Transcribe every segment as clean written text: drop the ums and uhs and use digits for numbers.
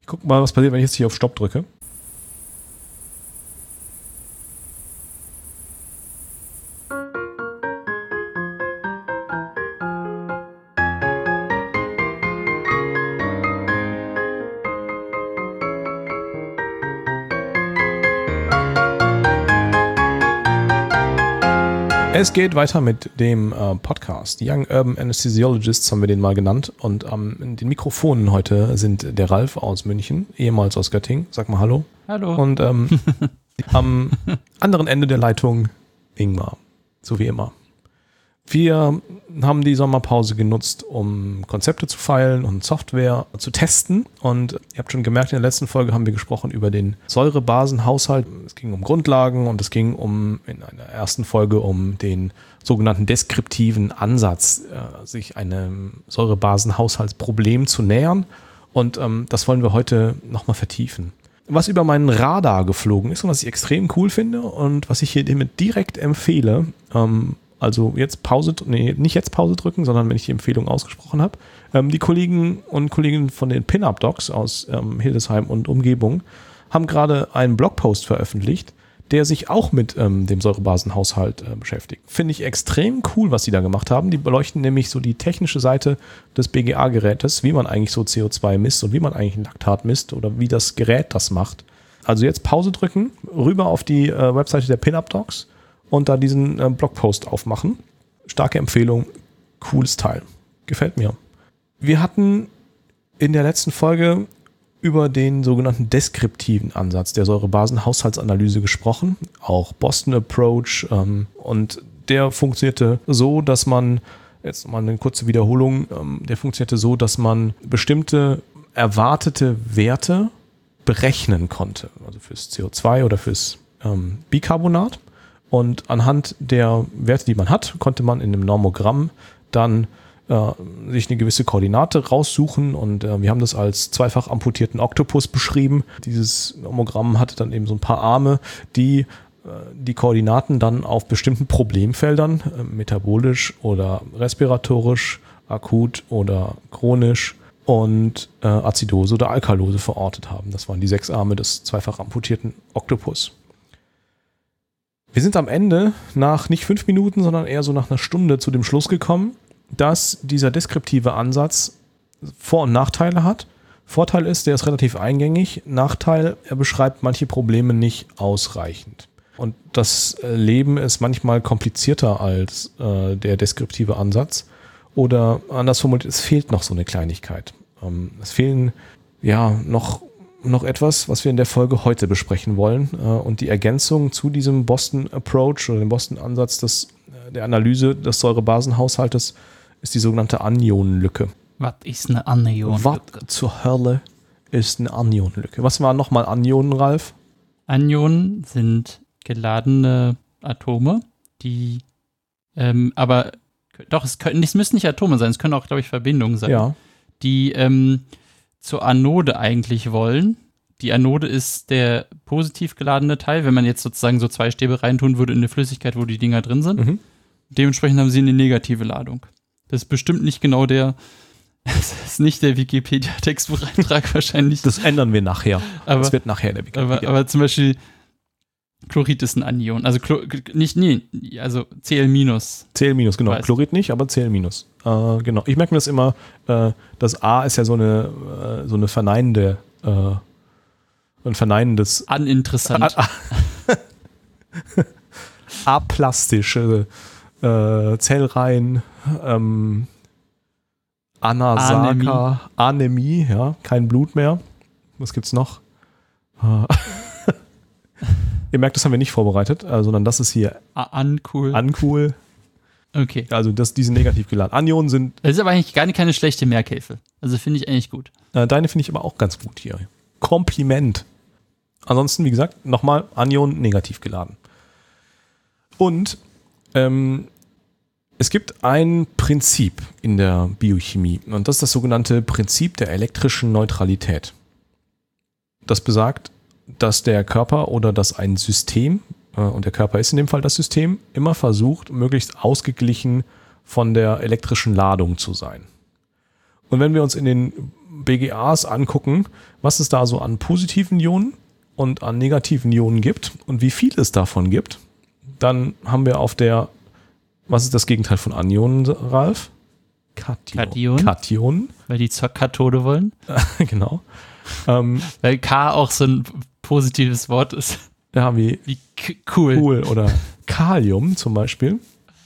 Guck mal, was passiert, wenn ich jetzt hier auf Stopp drücke. Es geht weiter mit dem Podcast. Young Urban Anesthesiologists haben wir den mal genannt. Und in den Mikrofonen heute sind der Ralf aus München, ehemals aus Göttingen. Sag mal Hallo. Hallo. Und am anderen Ende der Leitung Ingmar, so wie immer. Wir haben die Sommerpause genutzt, um Konzepte zu feilen und Software zu testen. Und ihr habt schon gemerkt, in der letzten Folge haben wir gesprochen über den Säurebasenhaushalt. Es ging um Grundlagen und es ging in einer ersten Folge um den sogenannten deskriptiven Ansatz, sich einem Säurebasenhaushaltsproblem zu nähern. Und das wollen wir heute nochmal vertiefen. Was über meinen Radar geflogen ist und was ich extrem cool finde und was ich hier direkt empfehle, also jetzt nicht jetzt Pause drücken, sondern wenn ich die Empfehlung ausgesprochen habe. Die Kollegen und Kolleginnen von den Pin-Up-Docs aus Hildesheim und Umgebung haben gerade einen Blogpost veröffentlicht, der sich auch mit dem Säurebasenhaushalt beschäftigt. Finde ich extrem cool, was die da gemacht haben. Die beleuchten nämlich so die technische Seite des BGA-Gerätes, wie man eigentlich so CO2 misst und wie man eigentlich ein Laktat misst oder wie das Gerät das macht. Also jetzt Pause drücken, rüber auf die Webseite der Pin-Up-Docs und da diesen Blogpost aufmachen. Starke Empfehlung, cooles Teil. Gefällt mir. Wir hatten in der letzten Folge über den sogenannten deskriptiven Ansatz der Säurebasenhaushaltsanalyse gesprochen, auch Boston Approach, und der funktionierte so, dass man, jetzt mal eine kurze Wiederholung, der funktionierte so, dass man bestimmte erwartete Werte berechnen konnte, also fürs CO2 oder fürs Bicarbonat. Und anhand der Werte, die man hat, konnte man in einem Normogramm dann sich eine gewisse Koordinate raussuchen. Und wir haben das als zweifach amputierten Oktopus beschrieben. Dieses Normogramm hatte dann eben so ein paar Arme, die die Koordinaten dann auf bestimmten Problemfeldern, metabolisch oder respiratorisch, akut oder chronisch und Azidose oder Alkalose verortet haben. Das waren die 6 Arme des zweifach amputierten Oktopus. Wir sind am Ende nach nicht 5 Minuten, sondern eher so nach einer Stunde zu dem Schluss gekommen, dass dieser deskriptive Ansatz Vor- und Nachteile hat. Vorteil ist, der ist relativ eingängig. Nachteil, er beschreibt manche Probleme nicht ausreichend. Und das Leben ist manchmal komplizierter als der deskriptive Ansatz. Oder anders formuliert, es fehlt noch so eine Kleinigkeit. Es fehlen noch etwas, was wir in der Folge heute besprechen wollen. Und die Ergänzung zu diesem Boston Approach oder dem Boston Ansatz der Analyse des Säurebasenhaushaltes ist die sogenannte Anionenlücke. Was ist eine Anionenlücke? Was zur Hölle ist eine Anionenlücke? Was waren nochmal Anionen, Ralf? Anionen sind geladene Atome, die aber doch, es müssen nicht Atome sein, es können auch, glaube ich, Verbindungen sein, ja, die zur Anode eigentlich wollen. Die Anode ist der positiv geladene Teil, wenn man jetzt sozusagen so 2 Stäbe reintun würde in eine Flüssigkeit, wo die Dinger drin sind. Mhm. Dementsprechend haben sie eine negative Ladung. Das ist bestimmt nicht genau das ist nicht der Wikipedia-Textbucheintrag wahrscheinlich. Das ändern wir nachher. Das wird nachher der Wikipedia. Aber zum Beispiel Chlorid ist ein Anion. Also also Cl-. Cl-, genau. Weißt. Chlorid nicht, aber Cl-. Genau. Ich merke mir das immer, das A ist ja so eine verneinende, ein verneinendes Uninteressant. aplastische Zellreihen, Anasaka, Anämie, ja, kein Blut mehr. Was gibt's noch? Ihr merkt, das haben wir nicht vorbereitet, sondern das ist hier Ancool. Okay. Also die sind negativ geladen. Anionen sind... Das ist aber eigentlich gar keine schlechte Merkhilfe. Also finde ich eigentlich gut. Deine finde ich aber auch ganz gut hier. Kompliment. Ansonsten, wie gesagt, nochmal Anionen negativ geladen. Und es gibt ein Prinzip in der Biochemie und das ist das sogenannte Prinzip der elektrischen Neutralität. Das besagt, dass der Körper oder dass ein System, und der Körper ist in dem Fall das System, immer versucht, möglichst ausgeglichen von der elektrischen Ladung zu sein. Und wenn wir uns in den BGAs angucken, was es da so an positiven Ionen und an negativen Ionen gibt und wie viel es davon gibt, dann haben wir auf der, was ist das Gegenteil von Anionen, Ralf? Kationen. Weil die zur Kathode wollen. Genau. Weil K auch so ein positives Wort ist. Ja, wie cool oder Kalium zum Beispiel.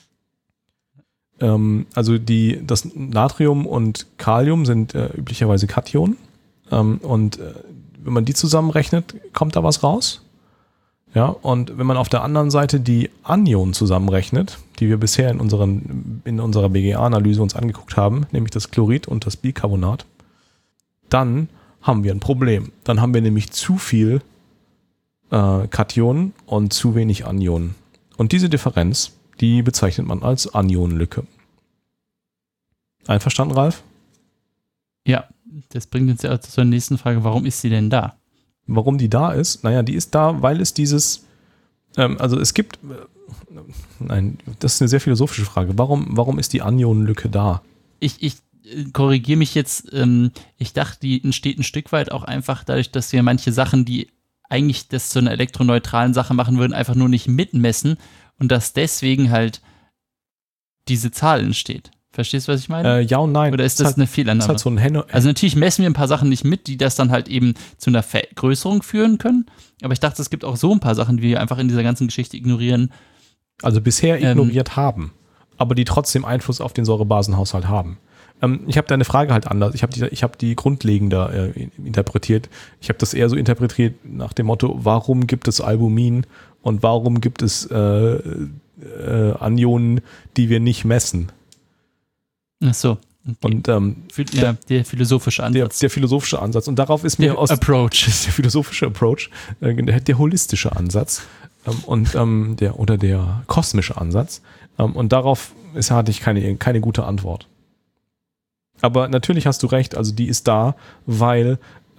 Also das Natrium und Kalium sind üblicherweise Kationen. Und wenn man die zusammenrechnet, kommt da was raus. Ja, und wenn man auf der anderen Seite die Anionen zusammenrechnet, die wir bisher in unserer BGA-Analyse uns angeguckt haben, nämlich das Chlorid und das Bicarbonat, dann haben wir ein Problem. Dann haben wir nämlich zu viel Kationen und zu wenig Anionen. Und diese Differenz, die bezeichnet man als Anionenlücke. Einverstanden, Ralf? Ja, das bringt uns ja zur nächsten Frage. Warum ist sie denn da? Warum die da ist? Naja, die ist da, weil es dieses, also es gibt, nein, das ist eine sehr philosophische Frage. Warum ist die Anionenlücke da? Ich korrigiere mich jetzt, ich dachte, die entsteht ein Stück weit auch einfach dadurch, dass wir manche Sachen, die eigentlich das zu einer elektroneutralen Sache machen würden, einfach nur nicht mitmessen und dass deswegen halt diese Zahl entsteht. Verstehst du, was ich meine? Ja und nein. Oder ist das halt eine Fehlannahme? Ist halt so also natürlich messen wir ein paar Sachen nicht mit, die das dann halt eben zu einer Vergrößerung führen können. Aber ich dachte, es gibt auch so ein paar Sachen, die wir einfach in dieser ganzen Geschichte ignorieren. Also bisher ignoriert haben, aber die trotzdem Einfluss auf den Säurebasenhaushalt haben. Ich habe deine Frage halt anders. Ich habe die grundlegender interpretiert. Ich habe das eher so interpretiert nach dem Motto, warum gibt es Albumin und warum gibt es Anionen, die wir nicht messen? Ach so. Okay. Und der philosophische Ansatz. Der philosophische Ansatz. Und darauf ist mir der philosophische Approach, der holistische Ansatz und der kosmische Ansatz. Und darauf hatte ich keine gute Antwort. Aber natürlich hast du recht, also die ist da, weil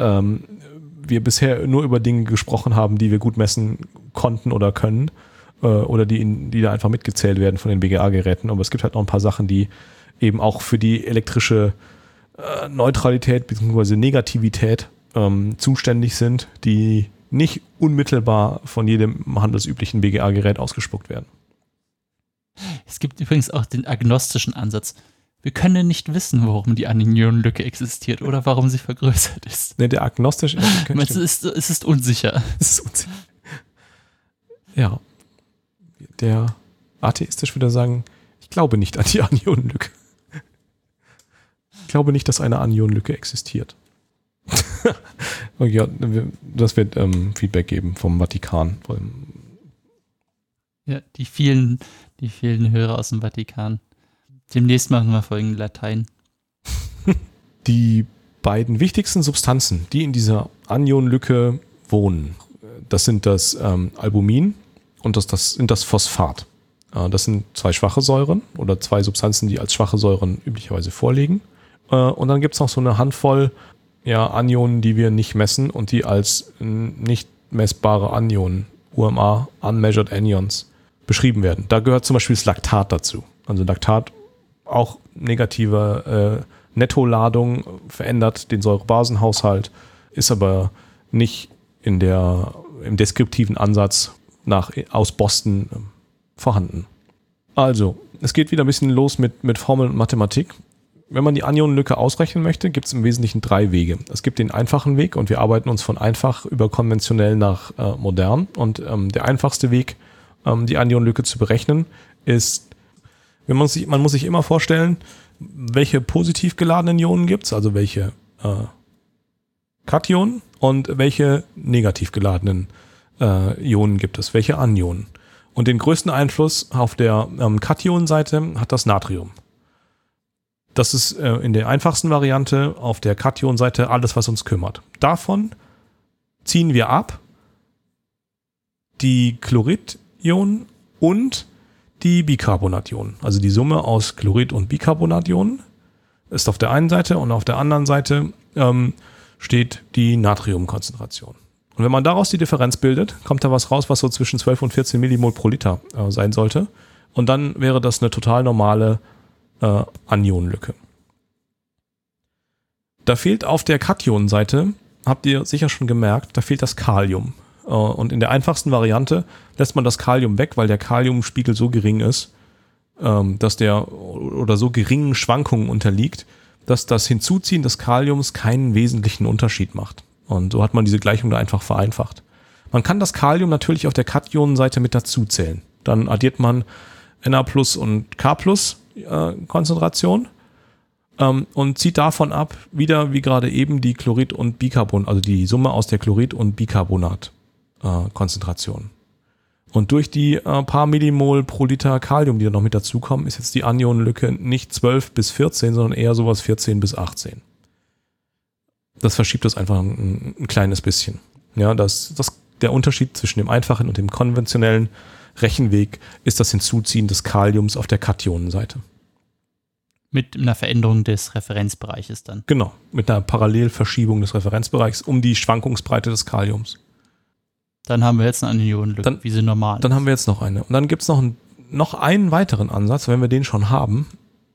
wir bisher nur über Dinge gesprochen haben, die wir gut messen konnten oder können oder die da einfach mitgezählt werden von den BGA-Geräten. Aber es gibt halt noch ein paar Sachen, die eben auch für die elektrische Neutralität bzw. Negativität zuständig sind, die nicht unmittelbar von jedem handelsüblichen BGA-Gerät ausgespuckt werden. Es gibt übrigens auch den agnostischen Ansatz. Wir können nicht wissen, warum die Anionenlücke existiert oder warum sie vergrößert ist. Ne, der agnostische... Es ist unsicher. Es ist unsicher. Ja. Der atheistisch würde sagen, ich glaube nicht an die Anionenlücke. Ich glaube nicht, dass eine Anionenlücke existiert. Ja, das wird Feedback geben vom Vatikan. Ja, die vielen Hörer aus dem Vatikan. Demnächst machen wir Folgen Latein. Die beiden wichtigsten Substanzen, die in dieser Anionenlücke wohnen, das sind das Albumin und das sind das Phosphat. Das sind zwei schwache Säuren oder zwei Substanzen, die als schwache Säuren üblicherweise vorliegen. Und dann gibt es noch so eine Handvoll Anionen, die wir nicht messen und die als nicht messbare Anionen, UMA, Unmeasured Anions, beschrieben werden. Da gehört zum Beispiel das Laktat dazu. Also Laktat, auch negative Nettoladung, verändert den Säurebasenhaushalt, ist aber nicht im deskriptiven Ansatz aus Boston vorhanden. Also, es geht wieder ein bisschen los mit Formeln und Mathematik. Wenn man die Anionenlücke ausrechnen möchte, gibt es im Wesentlichen 3 Wege. Es gibt den einfachen Weg und wir arbeiten uns von einfach über konventionell nach modern. Und der einfachste Weg, die Anionenlücke zu berechnen, ist, man muss sich immer vorstellen, welche positiv geladenen Ionen gibt es, also welche Kationen und welche negativ geladenen Ionen gibt es, welche Anionen. Und den größten Einfluss auf der Kationenseite hat das Natrium. Das ist in der einfachsten Variante auf der Kationenseite alles, was uns kümmert. Davon ziehen wir ab die Chloridionen und die Bicarbonationen. Also die Summe aus Chlorid- und Bicarbonationen ist auf der einen Seite und auf der anderen Seite steht die Natriumkonzentration. Und wenn man daraus die Differenz bildet, kommt da was raus, was so zwischen 12 und 14 Millimol pro Liter sein sollte. Und dann wäre das eine total normale Anionenlücke. Da fehlt auf der Kationenseite, habt ihr sicher schon gemerkt, da fehlt das Kalium. Und in der einfachsten Variante lässt man das Kalium weg, weil der Kaliumspiegel so gering ist, dass der oder so geringen Schwankungen unterliegt, dass das Hinzuziehen des Kaliums keinen wesentlichen Unterschied macht. Und so hat man diese Gleichung da einfach vereinfacht. Man kann das Kalium natürlich auf der Kationenseite mit dazuzählen. Dann addiert man Na+ und K+ Konzentration und zieht davon ab, wieder wie gerade eben die Chlorid- und Bicarbonat, also die Summe aus der Chlorid- und Bicarbonat-Konzentration. Und durch die paar Millimol pro Liter Kalium, die da noch mit dazukommen, ist jetzt die Anionenlücke nicht 12 bis 14, sondern eher sowas 14 bis 18. Das verschiebt das einfach ein kleines bisschen. Ja, der Unterschied zwischen dem einfachen und dem konventionellen Rechenweg ist das Hinzuziehen des Kaliums auf der Kationenseite. Mit einer Veränderung des Referenzbereiches dann. Genau, mit einer Parallelverschiebung des Referenzbereichs um die Schwankungsbreite des Kaliums. Dann haben wir jetzt eine Anionenlücke, wie sie normal ist. Dann haben wir jetzt noch eine. Und dann gibt es noch einen weiteren Ansatz, wenn wir den schon haben,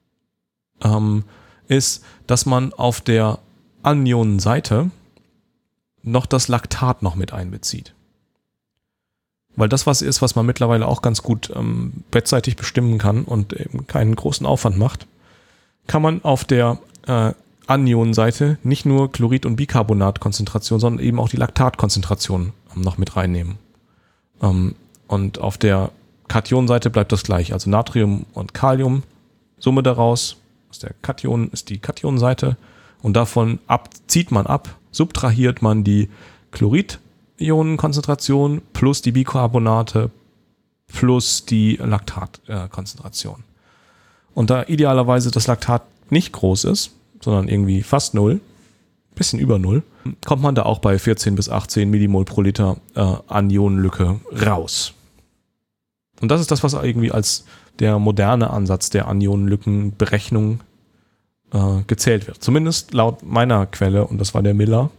ist, dass man auf der Anionenseite noch das Laktat noch mit einbezieht. Weil das was ist, was man mittlerweile auch ganz gut bettseitig bestimmen kann und eben keinen großen Aufwand macht, kann man auf der Anionenseite nicht nur Chlorid- und Bicarbonatkonzentration, sondern eben auch die Laktatkonzentration noch mit reinnehmen. Und auf der Kationenseite bleibt das gleich, also Natrium und Kalium, Summe daraus, aus der Kation ist die Kationenseite und davon zieht man ab, subtrahiert man die Chlorid-Ionenkonzentration plus die Bicarbonate plus die Laktatkonzentration. Und da idealerweise das Laktat nicht groß ist, sondern irgendwie fast 0, bisschen über 0, kommt man da auch bei 14 bis 18 Millimol pro Liter Anionenlücke raus. Und das ist das, was irgendwie als der moderne Ansatz der Anionenlückenberechnung gezählt wird. Zumindest laut meiner Quelle, und das war der Miller,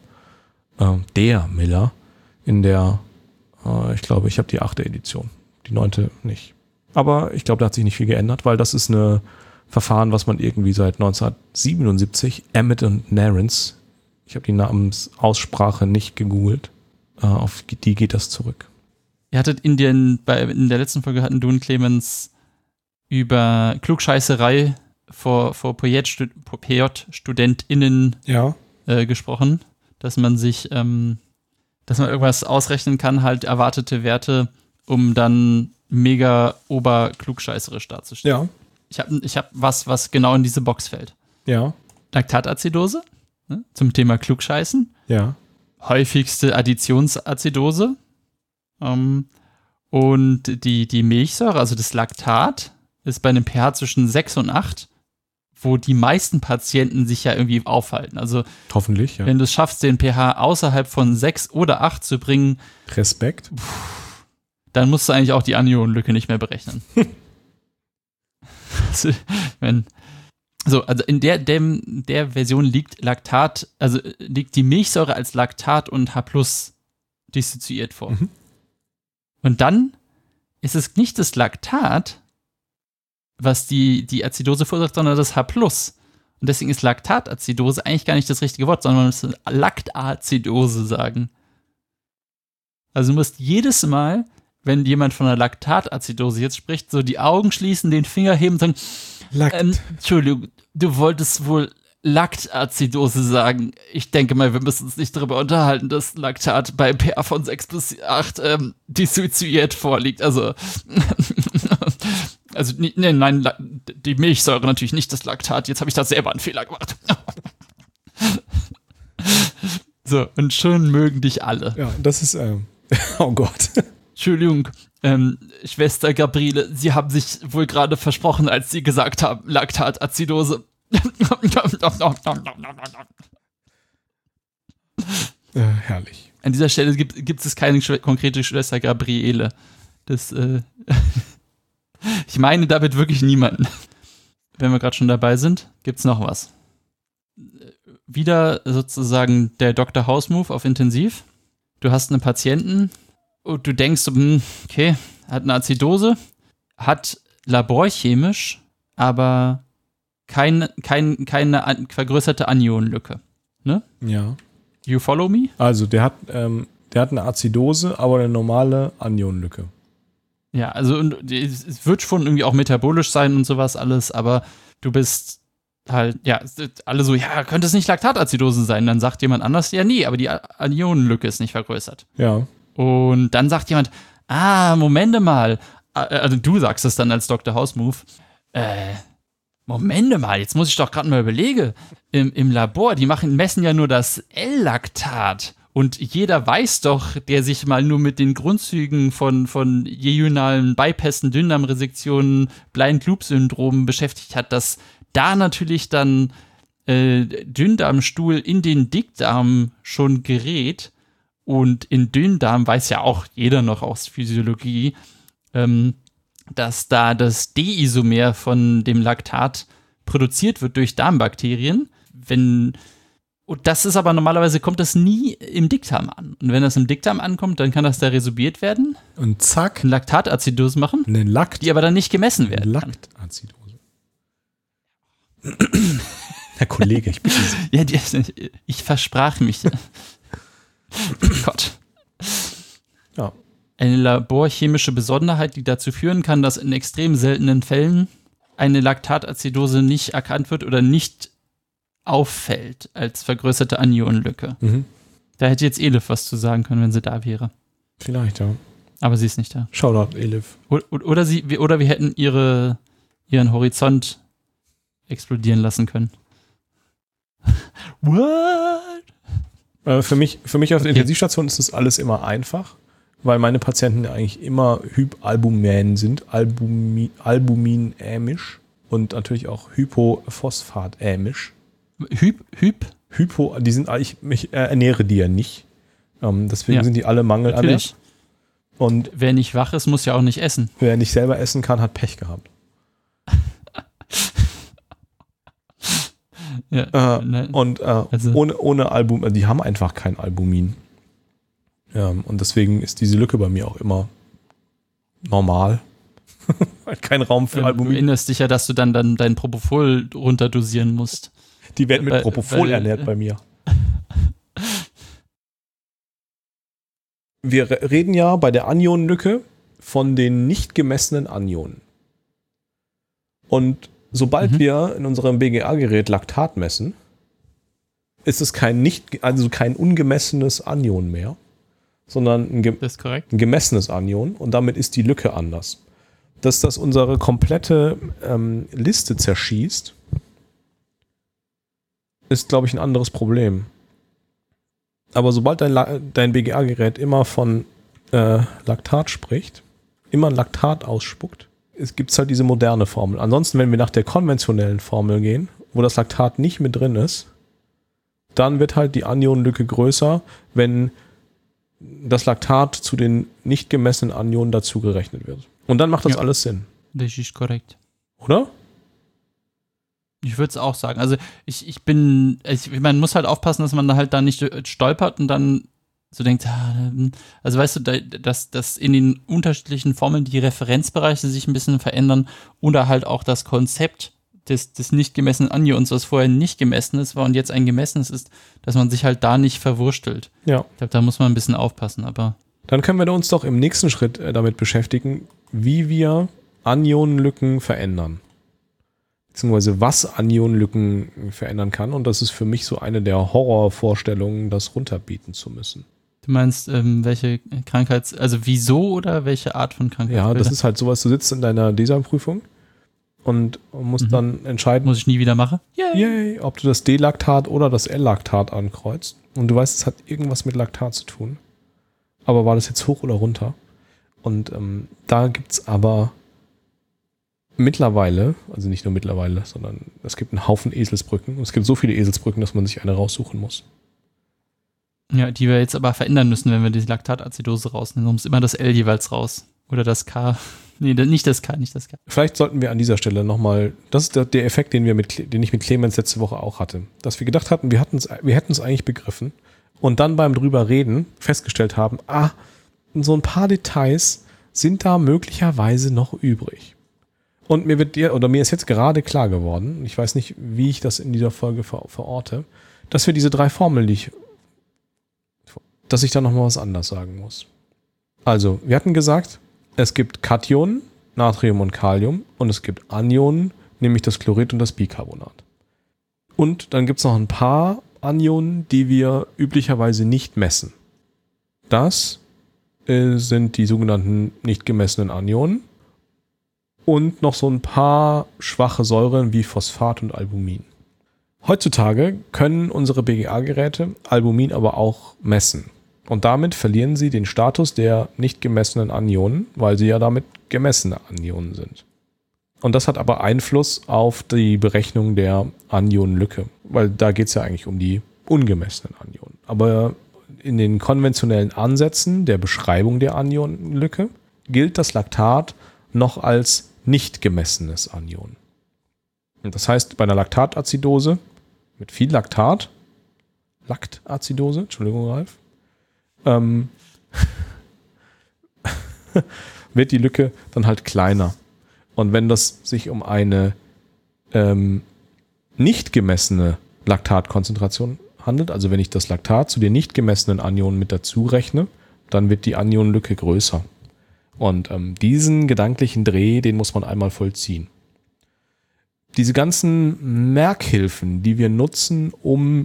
in der, ich glaube, ich habe die 8. Edition, die 9. nicht. Aber ich glaube, da hat sich nicht viel geändert, weil das ist ein Verfahren, was man irgendwie seit 1977, Emmett und Narens, ich habe die Namensaussprache nicht gegoogelt, auf die geht das zurück. Ihr hattet in der letzten Folge hatten du und Clemens über Klugscheißerei vor PJ-StudentInnen gesprochen, dass man irgendwas ausrechnen kann, halt erwartete Werte, um dann mega oberklugscheißerisch darzustellen. Ja. Ich hab was genau in diese Box fällt. Ja. Laktatazidose, ne, zum Thema Klugscheißen. Ja. Häufigste Additionsazidose. Und die Milchsäure, also das Laktat, ist bei einem pH zwischen 6 und 8, wo die meisten Patienten sich ja irgendwie aufhalten. Also hoffentlich, ja. Wenn du es schaffst, den pH außerhalb von 6 oder 8 zu bringen, Respekt. Dann musst du eigentlich auch die Anionenlücke nicht mehr berechnen. Also in der Version liegt Laktat, also liegt die Milchsäure als Laktat und H+ dissoziiert vor. Mhm. Und dann ist es nicht das Laktat, was die Azidose verursacht, sondern das H+. Und deswegen ist Laktatazidose eigentlich gar nicht das richtige Wort, sondern man muss Laktazidose sagen. Also du musst jedes Mal, wenn jemand von einer Laktatazidose jetzt spricht, so die Augen schließen, den Finger heben und sagen, Entschuldigung, du wolltest wohl Laktazidose sagen. Ich denke mal, wir müssen uns nicht darüber unterhalten, dass Laktat bei pH von 6 bis 8 dissoziiert vorliegt. Also nein, die Milchsäure natürlich nicht das Laktat. Jetzt habe ich da selber einen Fehler gemacht. So, und schon mögen dich alle. Ja, das ist, oh Gott. Entschuldigung, Schwester Gabriele, Sie haben sich wohl gerade versprochen, als Sie gesagt haben, Laktatazidose. Herrlich. An dieser Stelle gibt es keine konkrete Schwester Gabriele. Das, ich meine damit wirklich niemanden. Wenn wir gerade schon dabei sind, gibt's noch was. Wieder sozusagen der Dr. House-Move auf Intensiv. Du hast einen Patienten und du denkst, okay, hat eine Azidose, hat laborchemisch, aber keine vergrößerte Anionenlücke. Ne? Ja. You follow me? Also der hat eine Azidose, aber eine normale Anionenlücke. Ja, also und es wird schon irgendwie auch metabolisch sein und sowas alles, aber du bist halt, ja, alle so, ja, könnte es nicht Laktatazidose sein? Dann sagt jemand anders, ja, nee, aber die Anionenlücke ist nicht vergrößert. Ja. Und dann sagt jemand, Momente mal, also du sagst es dann als Dr. House-Move, Momente mal, jetzt muss ich doch gerade mal überlegen, im Labor, die messen ja nur das L-Laktat. Und jeder weiß doch, der sich mal nur mit den Grundzügen von jejunalen Bypässen, Dünndarmresektionen, Blind-Loop-Syndrom beschäftigt hat, dass da natürlich dann Dünndarmstuhl in den Dickdarm schon gerät. Und in Dünndarm weiß ja auch jeder noch aus Physiologie, dass da das D-Isomer von dem Laktat produziert wird durch Darmbakterien. Und das ist aber normalerweise, kommt das nie im Dickdarm an. Und wenn das im Dickdarm ankommt, dann kann das da resorbiert werden. Und zack. Eine Laktatazidose machen. Die aber dann nicht gemessen werden kann. Laktatazidose. Herr Kollege, ich bitte Sie. Ja, ich versprach mich. Gott. Ja. Eine laborchemische Besonderheit, die dazu führen kann, dass in extrem seltenen Fällen eine Laktatazidose nicht erkannt wird oder nicht auffällt als vergrößerte Anionenlücke. Mhm. Da hätte jetzt Elif was zu sagen können, wenn sie da wäre. Vielleicht, ja. Aber sie ist nicht da. Shoutout, Elif. Oder wir hätten ihren Horizont explodieren lassen können. What? Für mich auf der Intensivstation ist das alles immer einfach, weil meine Patienten eigentlich immer Hypalbumin sind, albuminämisch und natürlich auch hypophosphatämisch. Hypo, die sind eigentlich, ich ernähre die ja nicht. Deswegen sind die alle mangelernährt. Und wer nicht wach ist, muss ja auch nicht essen. Wer nicht selber essen kann, hat Pech gehabt. Ohne Albumin, die haben einfach kein Albumin. Und deswegen ist diese Lücke bei mir auch immer normal. Kein Raum für Albumin. Du erinnerst dich ja, dass du dann dein Propofol runterdosieren musst. Die werden mit Propofol ernährt bei mir. Wir reden ja bei der Anionenlücke von den nicht gemessenen Anionen. Und sobald wir in unserem BGA-Gerät Laktat messen, ist es kein ungemessenes Anion mehr, sondern ein gemessenes Anion und damit ist die Lücke anders. Dass das unsere komplette Liste zerschießt, ist, glaube ich, ein anderes Problem. Aber sobald dein BGA-Gerät immer von Laktat spricht, immer ein Laktat ausspuckt, gibt es halt diese moderne Formel. Ansonsten, wenn wir nach der konventionellen Formel gehen, wo das Laktat nicht mit drin ist, dann wird halt die Anionenlücke größer, wenn das Laktat zu den nicht gemessenen Anionen dazu gerechnet wird. Und dann macht das alles Sinn. Das ist korrekt. Oder? Ich würde es auch sagen. Also man muss halt aufpassen, dass man da halt da nicht stolpert und dann so denkt, also weißt du, dass in den unterschiedlichen Formeln die Referenzbereiche sich ein bisschen verändern oder halt auch das Konzept des nicht gemessenen Anions, was vorher nicht gemessen ist, war und jetzt ein gemessenes ist, dass man sich halt da nicht verwurstelt. Ja. Ich glaube, da muss man ein bisschen aufpassen, aber. Dann können wir uns doch im nächsten Schritt damit beschäftigen, wie wir Anionenlücken verändern. Beziehungsweise was Anionenlücken verändern kann. Und das ist für mich so eine der Horrorvorstellungen, das runterbieten zu müssen. Du meinst, welche also wieso oder welche Art von Krankheit? Ja, das ist halt sowas, du sitzt in deiner DESA-Prüfung und musst dann entscheiden. Muss ich nie wieder machen? Yay! Ob du das D-Laktat oder das L-Laktat ankreuzt. Und du weißt, es hat irgendwas mit Laktat zu tun. Aber war das jetzt hoch oder runter? Und da gibt es aber mittlerweile, also nicht nur mittlerweile, sondern es gibt einen Haufen Eselsbrücken. Und es gibt so viele Eselsbrücken, dass man sich eine raussuchen muss. Ja, die wir jetzt aber verändern müssen, wenn wir die Laktatazidose rausnehmen. Sonst immer das L jeweils raus. Oder das K. Nee, nicht das K. Vielleicht sollten wir an dieser Stelle nochmal, das ist der Effekt, den ich mit Clemens letzte Woche auch hatte. Dass wir gedacht hatten, wir hätten es eigentlich begriffen und dann beim drüber reden festgestellt haben, so ein paar Details sind da möglicherweise noch übrig. Und mir ist jetzt gerade klar geworden, ich weiß nicht, wie ich das in dieser Folge verorte, dass wir diese 3 Formeln, dass ich da nochmal was anderes sagen muss. Also, wir hatten gesagt, es gibt Kationen, Natrium und Kalium, und es gibt Anionen, nämlich das Chlorid und das Bicarbonat. Und dann gibt es noch ein paar Anionen, die wir üblicherweise nicht messen. Das sind die sogenannten nicht gemessenen Anionen und noch so ein paar schwache Säuren wie Phosphat und Albumin. Heutzutage können unsere BGA-Geräte Albumin aber auch messen. Und damit verlieren sie den Status der nicht gemessenen Anionen, weil sie ja damit gemessene Anionen sind. Und das hat aber Einfluss auf die Berechnung der Anionenlücke, weil da geht es ja eigentlich um die ungemessenen Anionen. Aber in den konventionellen Ansätzen der Beschreibung der Anionenlücke gilt das Laktat noch als nicht gemessenes Anion. Und das heißt, bei einer Laktatazidose mit viel Laktat, Laktazidose, Entschuldigung, Ralf, wird die Lücke dann halt kleiner. Und wenn das sich um eine nicht gemessene Laktatkonzentration handelt, also wenn ich das Laktat zu den nicht gemessenen Anionen mit dazu rechne, dann wird die Anionenlücke größer. Und diesen gedanklichen Dreh, den muss man einmal vollziehen. Diese ganzen Merkhilfen, die wir nutzen, um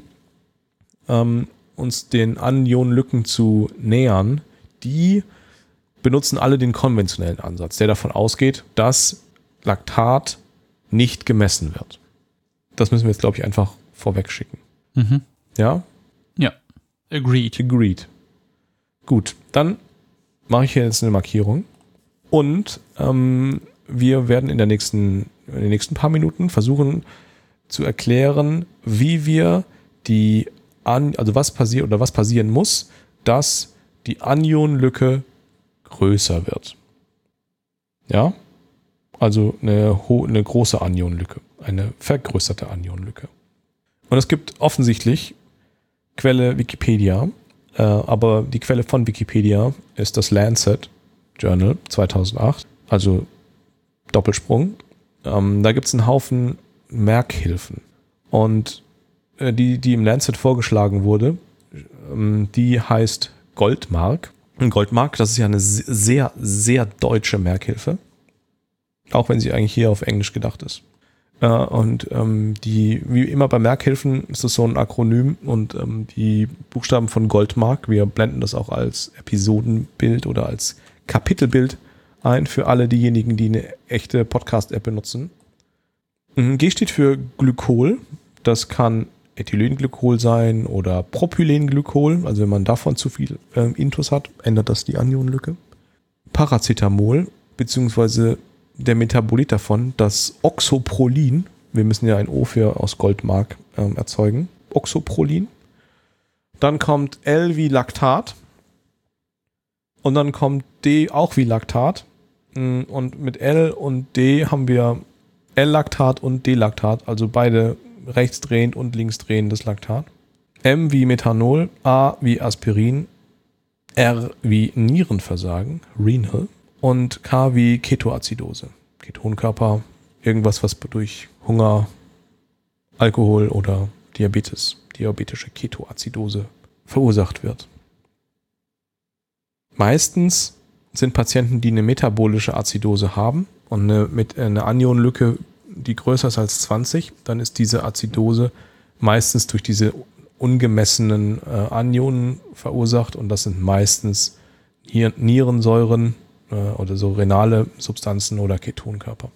uns den Anionenlücken zu nähern, die benutzen alle den konventionellen Ansatz, der davon ausgeht, dass Laktat nicht gemessen wird. Das müssen wir jetzt, glaube ich, einfach vorweg schicken. Mhm. Ja? Ja. Agreed. Gut, dann mache ich hier jetzt eine Markierung und wir werden in den nächsten paar Minuten versuchen zu erklären, wie wir was passieren muss, dass die Anionenlücke größer wird. Ja? Also eine große Anionenlücke, eine vergrößerte Anionenlücke. Und es gibt offensichtlich Quelle Wikipedia, aber die Quelle von Wikipedia ist das Lancet Journal 2008, also Doppelsprung. Da gibt es einen Haufen Merkhilfen. Und die im Lancet vorgeschlagen wurde, die heißt Goldmark. Und Goldmark, das ist ja eine sehr, sehr deutsche Merkhilfe. Auch wenn sie eigentlich hier auf Englisch gedacht ist. Wie immer bei Merkhilfen ist das so ein Akronym und die Buchstaben von Goldmark, wir blenden das auch als Episodenbild oder als Kapitelbild ein für alle diejenigen, die eine echte Podcast-App benutzen. G steht für Glykol. Das kann Ethylenglycol sein oder Propylenglykol. Also wenn man davon zu viel Intus hat, ändert das die Anionenlücke. Paracetamol, beziehungsweise der Metabolit davon, das Oxoprolin. Wir müssen ja ein O aus Goldmark erzeugen. Oxoprolin. Dann kommt L wie Laktat. Und dann kommt D auch wie Laktat. Und mit L und D haben wir L-Laktat und D-Laktat, also beide rechtsdrehend und linksdrehendes Laktat. M wie Methanol, A wie Aspirin, R wie Nierenversagen, Renal, und K wie Ketoazidose, Ketonkörper, irgendwas, was durch Hunger, Alkohol oder diabetische Ketoazidose verursacht wird. Meistens sind Patienten, die eine metabolische Azidose haben und eine Anionenlücke, die größer ist als 20, dann ist diese Azidose meistens durch diese ungemessenen Anionen verursacht und das sind meistens Nierensäuren oder so renale Substanzen oder Ketonkörper.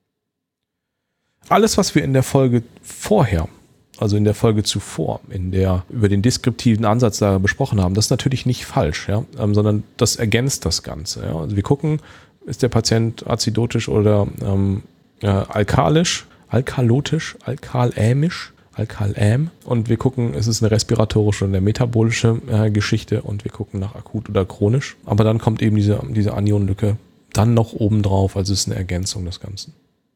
Alles, was wir in der Folge vorher, also in der Folge zuvor, über den deskriptiven Ansatz da besprochen haben, das ist natürlich nicht falsch, ja, sondern das ergänzt das Ganze. Ja. Also wir gucken, ist der Patient azidotisch oder alkalämisch, und wir gucken, ist es eine respiratorische oder eine metabolische Geschichte und wir gucken nach akut oder chronisch. Aber dann kommt eben diese Anionenlücke dann noch oben drauf, also es ist eine Ergänzung des Ganzen.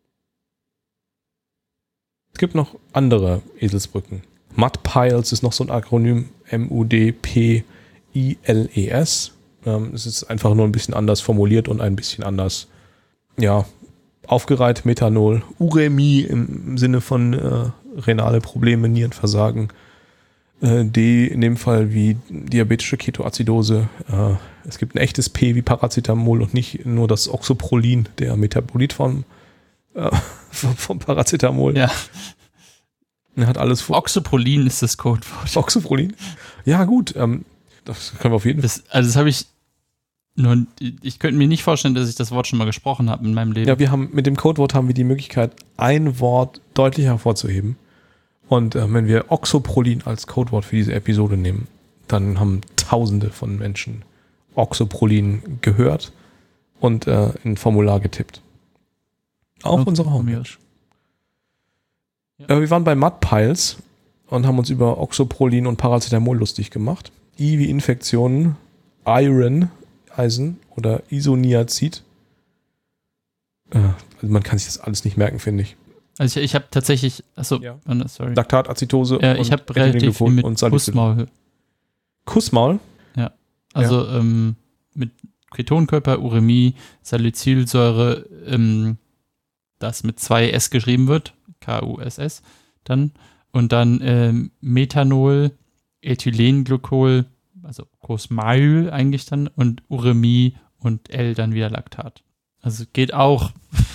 Es gibt noch andere Eselsbrücken. MUDPILES ist noch so ein Akronym, MUDPILES. Es ist einfach nur ein bisschen anders formuliert und ein bisschen anders, ja, aufgereiht. Methanol, Uremie im Sinne von renale Probleme, Nierenversagen, D in dem Fall wie diabetische Ketoazidose. Es gibt ein echtes P wie Paracetamol und nicht nur das Oxoprolin, der Metabolit vom Paracetamol. Ja. Er hat alles vor. Oxoprolin ist das Codewort. Oxoprolin? Ja, gut. Das können wir auf jeden Fall. Das habe ich ich könnte mir nicht vorstellen, dass ich das Wort schon mal gesprochen habe in meinem Leben. Ja, mit dem Codewort haben wir die Möglichkeit, ein Wort deutlich hervorzuheben. Und wenn wir Oxoprolin als Codewort für diese Episode nehmen, dann haben Tausende von Menschen Oxoprolin gehört und in ein Formular getippt. Auf unserer Homepage. Ja. Wir waren bei Mudpiles und haben uns über Oxoprolin und Paracetamol lustig gemacht. I wie Infektionen, Eisen oder Isoniazid. Also man kann sich das alles nicht merken, finde ich. Also ich habe tatsächlich, sorry. Laktatacetose und ich habe relativ viel mit Kussmaul. Kussmaul? Ja, also mit Ketonkörper, Uremie, Salicylsäure, das mit 2 S geschrieben wird, KUSS dann, und dann Methanol, Ethylenglycol, also Kussmaul eigentlich dann, und Uremie und L dann wieder Laktat. Also geht auch.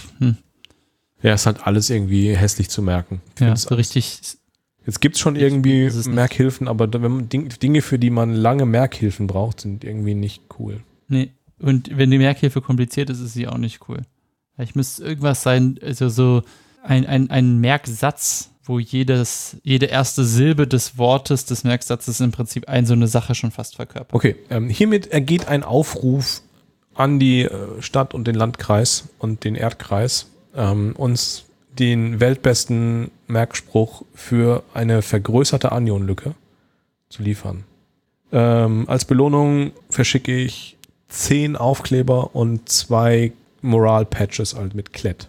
Ja, ist halt alles irgendwie hässlich zu merken. Ja, so richtig. Jetzt gibt es schon irgendwie Merkhilfen, aber wenn man Dinge, für die man lange Merkhilfen braucht, sind irgendwie nicht cool. Nee, und wenn die Merkhilfe kompliziert ist, ist sie auch nicht cool. Ich müsste irgendwas sein, also so ein Merksatz, wo jede erste Silbe des Wortes des Merksatzes im Prinzip so eine Sache schon fast verkörpert. Okay, hiermit ergeht ein Aufruf an die Stadt und den Landkreis und den Erdkreis, uns den weltbesten Merkspruch für eine vergrößerte Anionlücke zu liefern. Als Belohnung verschicke ich 10 Aufkleber und 2 Moral-Patches halt mit Klett.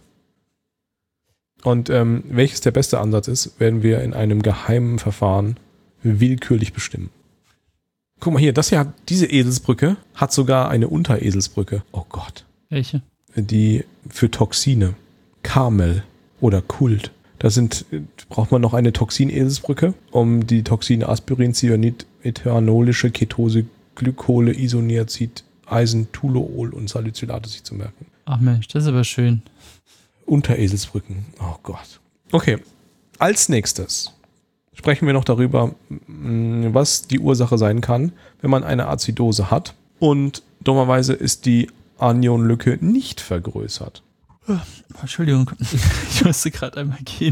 Und welches der beste Ansatz ist, werden wir in einem geheimen Verfahren willkürlich bestimmen. Guck mal hier, diese Eselsbrücke hat sogar eine Untereselsbrücke. Oh Gott. Welche? Die für Toxine. Carmel oder Kult. Braucht man noch eine Toxineselsbrücke, um die Toxine Aspirin, Cyanid, ethanolische Ketose, Glykole, Isoniazid, Eisen, Toluol und Salicylate sich zu merken. Ach Mensch, das ist aber schön. Untereselsbrücken. Oh Gott. Okay. Als nächstes sprechen wir noch darüber, was die Ursache sein kann, wenn man eine Azidose hat. Und dummerweise ist die Anionlücke nicht vergrößert. Entschuldigung, ich musste gerade einmal gehen.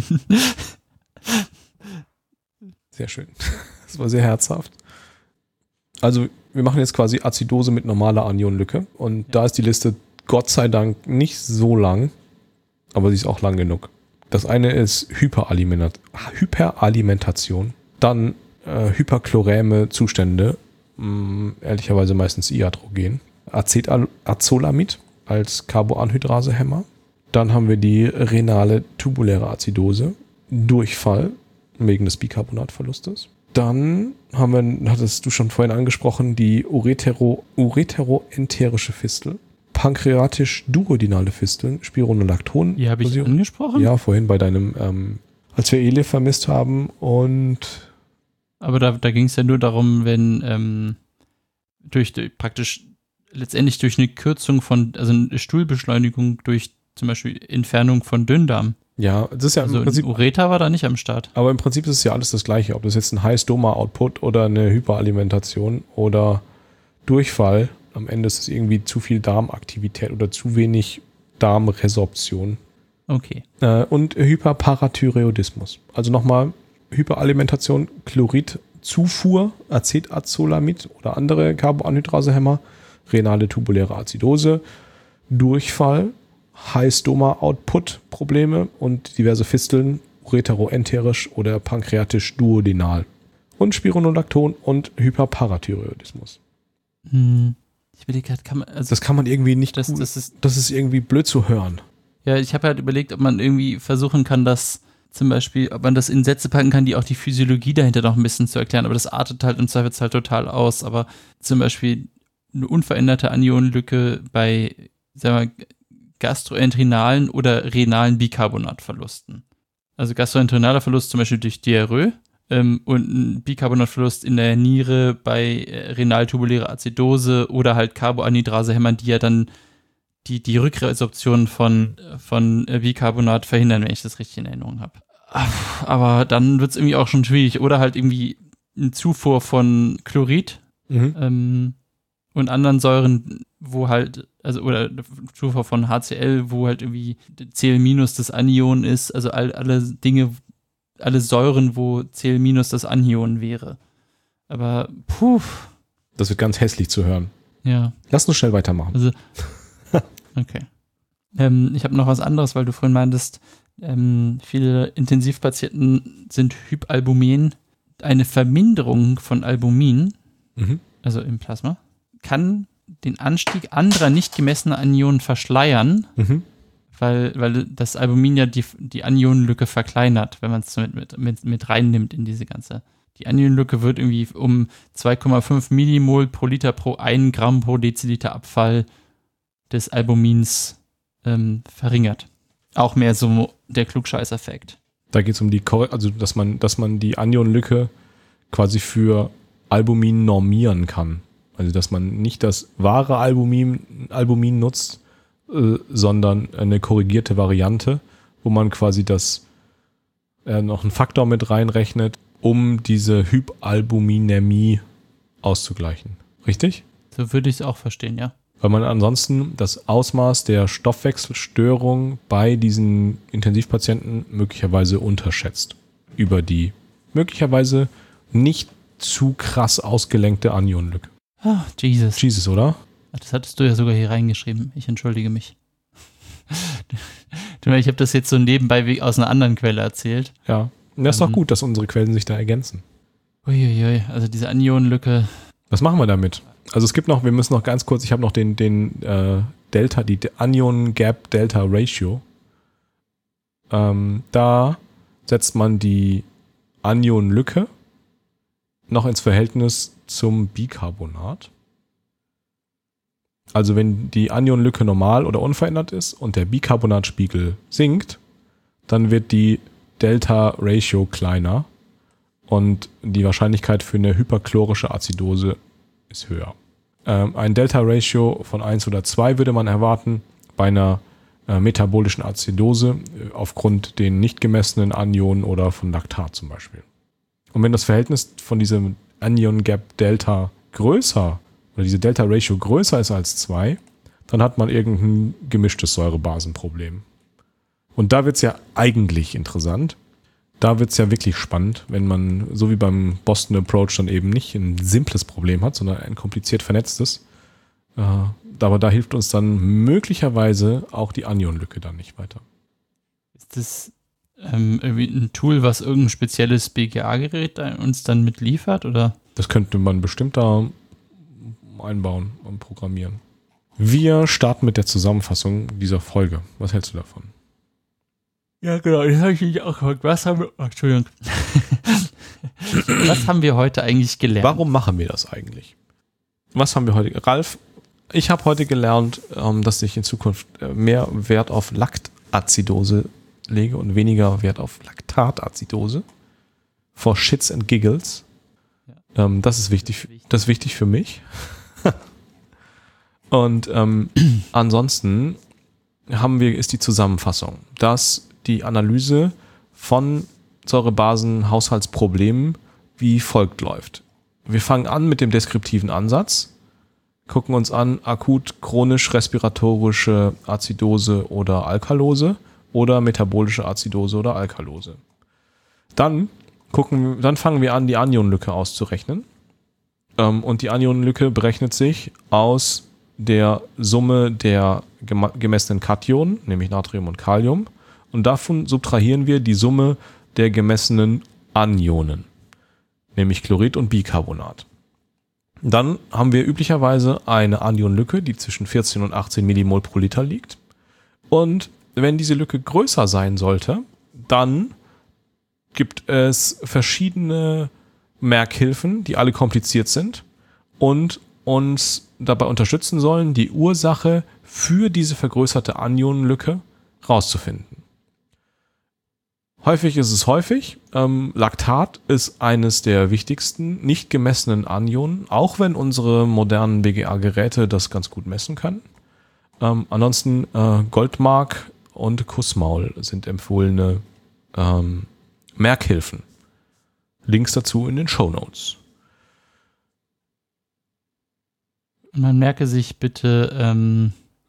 Sehr schön. Das war sehr herzhaft. Also wir machen jetzt quasi Azidose mit normaler Anionlücke. Und da ist die Liste Gott sei Dank nicht so lang, aber sie ist auch lang genug. Das eine ist Hyperalimentation, dann hyperchloräme Zustände, ehrlicherweise meistens Iatrogen, Acetazolamid als Carboanhydrasehemmer. Dann haben wir die renale tubuläre Azidose, Durchfall wegen des Bicarbonatverlustes. Dann hattest du schon vorhin angesprochen, die ureteroenterische Fistel, pankreatisch-duodenale Fisteln, Spironolacton. Die habe ich angesprochen? Ja, vorhin bei deinem, als wir Ele vermisst haben und... Aber da ging es ja nur darum, wenn praktisch letztendlich durch eine Kürzung also eine Stuhlbeschleunigung durch zum Beispiel Entfernung von Dünndarm. Ja, das ist ja also im Prinzip... Ureter war da nicht am Start. Aber im Prinzip ist es ja alles das Gleiche, ob das jetzt ein High-Stoma-Output oder eine Hyperalimentation oder Durchfall. Am Ende ist es irgendwie zu viel Darmaktivität oder zu wenig Darmresorption. Okay. Und Hyperparathyreoidismus. Also nochmal Hyperalimentation, Chloridzufuhr, Acetazolamid oder andere Carboanhydrasehemmer, renale tubuläre Azidose, Durchfall, High-Stoma-Output-Probleme und diverse Fisteln, ureteroenterisch oder pankreatisch-duodenal. Und Spironolacton und Hyperparathyreoidismus. Ich will gerade, das kann man irgendwie nicht, das ist irgendwie blöd zu hören. Ja, ich habe halt überlegt, ob man irgendwie versuchen kann, das zum Beispiel, ob man das in Sätze packen kann, die auch die Physiologie dahinter noch ein bisschen zu erklären, aber das artet halt im Zweifelsfall total aus, aber zum Beispiel eine unveränderte Anionlücke bei, sagen wir, gastroentrinalen oder renalen Bicarbonatverlusten. Also gastroentrinaler Verlust zum Beispiel durch Diarrhoe und ein Bicarbonatverlust in der Niere bei renal-tubulärer Azidose oder halt Carboanhydrase hämmern, die ja dann die Rückresorption von Bicarbonat verhindern, wenn ich das richtig in Erinnerung habe. Aber dann wird es irgendwie auch schon schwierig. Oder halt irgendwie eine Zufuhr von Chlorid und anderen Säuren, wo halt, also oder Zufuhr von HCl, wo halt irgendwie Cl- das Anion ist, also alle Dinge, alle Säuren, wo Cl- das Anion wäre. Aber Das wird ganz hässlich zu hören. Ja. Lass uns schnell weitermachen. Also, okay. Ich habe noch was anderes, weil du vorhin meintest, viele Intensivpatienten sind Hypalbumin. Eine Verminderung von Albumin, also im Plasma, kann den Anstieg anderer nicht gemessener Anionen verschleiern, weil das Albumin ja die Anionenlücke verkleinert, wenn man es mit reinnimmt in diese ganze. Die Anionenlücke wird irgendwie um 2,5 Millimol pro Liter pro 1 Gramm pro Deziliter Abfall des Albumins verringert. Auch mehr so der Klugscheiß-Effekt. Da geht es um dass man die Anionenlücke quasi für Albumin normieren kann. Also dass man nicht das wahre Albumin nutzt, sondern eine korrigierte Variante, wo man quasi noch einen Faktor mit reinrechnet, um diese Hypalbuminämie auszugleichen. Richtig? So würde ich es auch verstehen, ja. Weil man ansonsten das Ausmaß der Stoffwechselstörung bei diesen Intensivpatienten möglicherweise unterschätzt. Über die möglicherweise nicht zu krass ausgelenkte Anionenlücke. Oh, Jesus. Jesus, oder? Das hattest du ja sogar hier reingeschrieben. Ich entschuldige mich. Ich habe das jetzt so nebenbei aus einer anderen Quelle erzählt. Ja, das ist doch gut, dass unsere Quellen sich da ergänzen. Uiuiui, also diese Anionenlücke. Was machen wir damit? Also wir müssen noch ganz kurz, ich habe noch die Anion-Gap-Delta-Ratio. Da setzt man die Anionenlücke noch ins Verhältnis zum Bicarbonat. Also wenn die Anionenlücke normal oder unverändert ist und der Bicarbonatspiegel sinkt, dann wird die Delta-Ratio kleiner und die Wahrscheinlichkeit für eine hyperchlorische Azidose ist höher. Ein Delta-Ratio von 1 oder 2 würde man erwarten bei einer metabolischen Azidose aufgrund den nicht gemessenen Anionen oder von Laktat zum Beispiel. Und wenn das Verhältnis von diesem Anion-Gap-Delta größer oder diese Delta-Ratio größer ist als 2, dann hat man irgendein gemischtes Säurebasenproblem. Und da wird es ja eigentlich interessant. Da wird es ja wirklich spannend, wenn man, so wie beim Boston Approach, dann eben nicht ein simples Problem hat, sondern ein kompliziert vernetztes. Aber da hilft uns dann möglicherweise auch die Anionenlücke dann nicht weiter. Ist das irgendwie ein Tool, was irgendein spezielles BGA-Gerät uns dann mitliefert, oder? Das könnte man bestimmt da einbauen und programmieren. Wir starten mit der Zusammenfassung dieser Folge. Was hältst du davon? Ja, genau, das habe ich mich auch gefragt. Was haben wir heute eigentlich gelernt? Warum machen wir das eigentlich? Was haben wir heute? Ralf, ich habe heute gelernt, dass ich in Zukunft mehr Wert auf Laktazidose lege und weniger Wert auf Laktatazidose. For shits and giggles. Ja. Das ist wichtig. Das ist wichtig für mich. Und ansonsten ist die Zusammenfassung, dass die Analyse von Säurebasen-Haushaltsproblemen wie folgt läuft. Wir fangen an mit dem deskriptiven Ansatz, gucken uns an akut chronisch-respiratorische Azidose oder Alkalose oder metabolische Azidose oder Alkalose. Dann fangen wir an, die Anionenlücke auszurechnen. Und die Anionenlücke berechnet sich aus der Summe der gemessenen Kationen, nämlich Natrium und Kalium. Und davon subtrahieren wir die Summe der gemessenen Anionen, nämlich Chlorid und Bicarbonat. Dann haben wir üblicherweise eine Anionenlücke, die zwischen 14 und 18 Millimol pro Liter liegt. Und wenn diese Lücke größer sein sollte, dann gibt es verschiedene Merkhilfen, die alle kompliziert sind und uns dabei unterstützen sollen, die Ursache für diese vergrößerte Anionenlücke rauszufinden. Häufig ist es häufig. Lactat ist eines der wichtigsten nicht gemessenen Anionen, auch wenn unsere modernen BGA-Geräte das ganz gut messen können. Ansonsten Goldmark und Kussmaul sind empfohlene Merkhilfen. Links dazu in den Shownotes. Man merke sich bitte,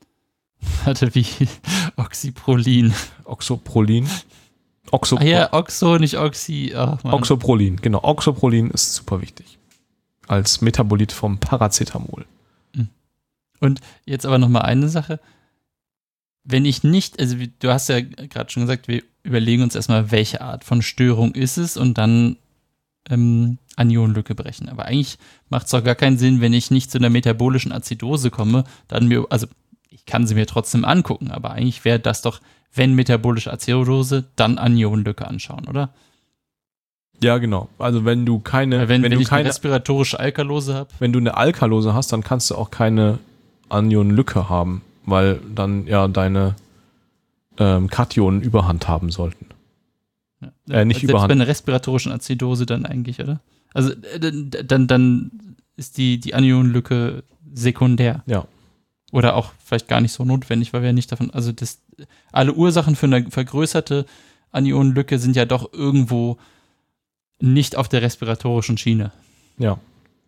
Oxyprolin. Oxoprolin. Oxo, nicht Oxy. Ach, Oxoprolin, genau. Oxoprolin ist super wichtig. Als Metabolit vom Paracetamol. Und jetzt aber nochmal eine Sache. Wenn ich nicht, also du hast ja gerade schon gesagt, wir überlegen uns erstmal, welche Art von Störung ist es und dann Anionenlücke brechen. Aber eigentlich macht es doch gar keinen Sinn, wenn ich nicht zu einer metabolischen Azidose komme, also ich kann sie mir trotzdem angucken, aber eigentlich wäre das doch, wenn metabolische Azidose, dann Anionenlücke anschauen, oder? Ja, genau. Also wenn du keine, wenn ich eine respiratorische Alkalose habe. Wenn du eine Alkalose hast, dann kannst du auch keine Anionenlücke haben, weil dann ja deine Kationen Überhand haben sollten. Ja. Nicht selbst Überhand. bei einer respiratorischen Azidose dann eigentlich, oder? Also dann ist die Anionenlücke sekundär. Ja. Oder auch vielleicht gar nicht so notwendig, weil wir ja nicht davon, also alle Ursachen für eine vergrößerte Anionenlücke sind ja doch irgendwo nicht auf der respiratorischen Schiene. Ja.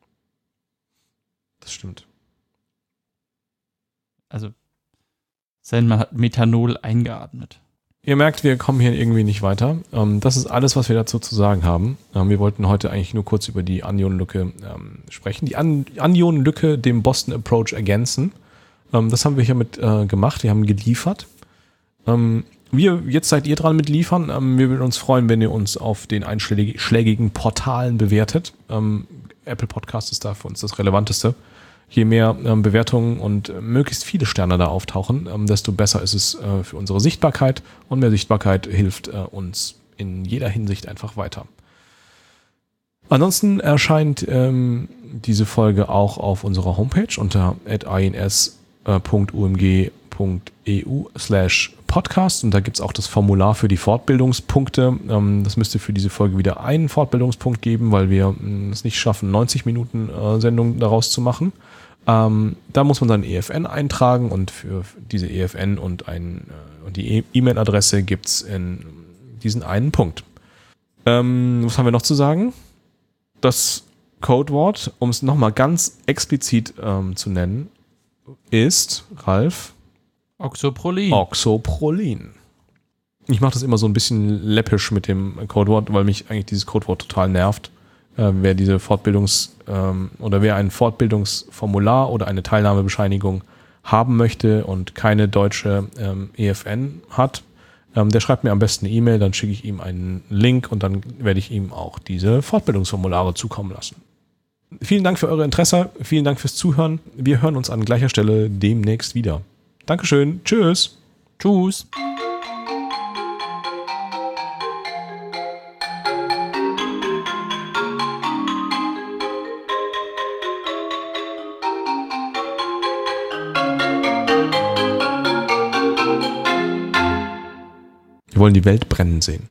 Das stimmt. Also, man hat Methanol eingeatmet. Ihr merkt, wir kommen hier irgendwie nicht weiter. Das ist alles, was wir dazu zu sagen haben. Wir wollten heute eigentlich nur kurz über die Anionenlücke sprechen. Die Anionenlücke dem Boston Approach ergänzen. Das haben wir hiermit gemacht. Wir haben geliefert. Jetzt seid ihr dran mit liefern. Wir würden uns freuen, wenn ihr uns auf den einschlägigen Portalen bewertet. Apple Podcast ist da für uns das Relevanteste. Je mehr Bewertungen und möglichst viele Sterne da auftauchen, desto besser ist es für unsere Sichtbarkeit. Und mehr Sichtbarkeit hilft uns in jeder Hinsicht einfach weiter. Ansonsten erscheint diese Folge auch auf unserer Homepage unter ins.umg.eu/podcast und da gibt es auch das Formular für die Fortbildungspunkte. Das müsste für diese Folge wieder einen Fortbildungspunkt geben, weil wir es nicht schaffen, 90 Minuten Sendung daraus zu machen. Da muss man dann EFN eintragen und für diese EFN und die E-Mail-Adresse gibt es in diesen einen Punkt. Was haben wir noch zu sagen? Das Codewort, um es nochmal ganz explizit zu nennen, ist, Ralf? Oxoprolin. Oxoprolin. Ich mache das immer so ein bisschen läppisch mit dem Codewort, weil mich eigentlich dieses Codewort total nervt. Wer diese wer ein Fortbildungsformular oder eine Teilnahmebescheinigung haben möchte und keine deutsche EFN hat, der schreibt mir am besten eine E-Mail, dann schicke ich ihm einen Link und dann werde ich ihm auch diese Fortbildungsformulare zukommen lassen. Vielen Dank für eure Interesse, vielen Dank fürs Zuhören. Wir hören uns an gleicher Stelle demnächst wieder. Dankeschön, tschüss. Tschüss. Wir wollen die Welt brennen sehen.